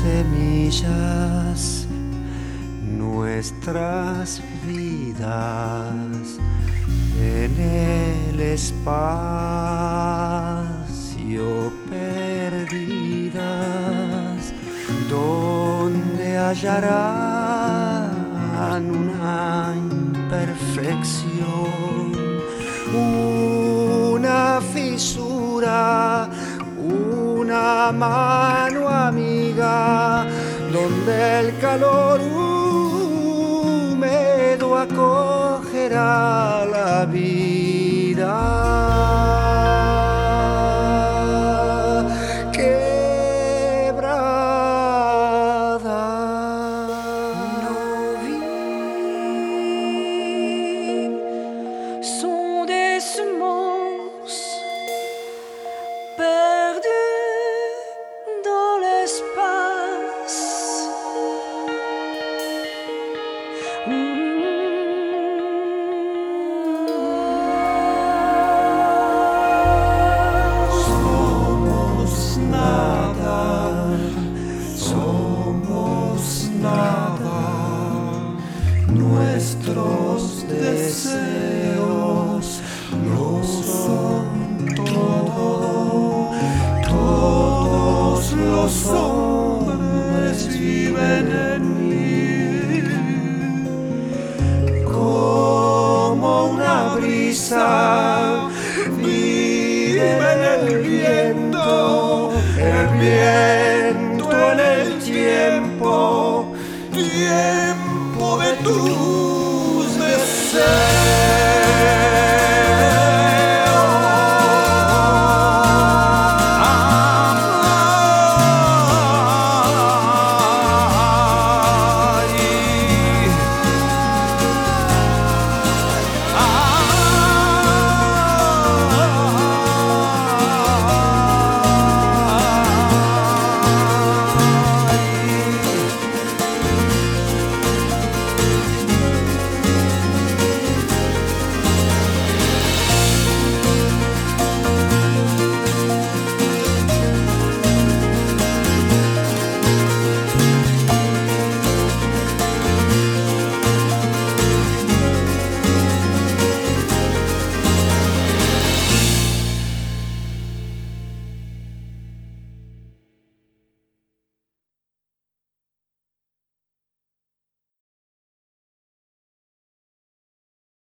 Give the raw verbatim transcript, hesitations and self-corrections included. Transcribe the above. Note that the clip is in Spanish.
semillas, nuestras vidas en el espacio perdidas, donde hallarán una imperfección, una fisura, una mano amiga, donde el calor húmedo acogerá la vida. Quebrada. Nos vies sont des semences perdues dans l'espace. Somos nada, somos nada, nuestros deseos lo son todo. Todos los hombres viven en mí, como una brisa vive en el viento, el viento.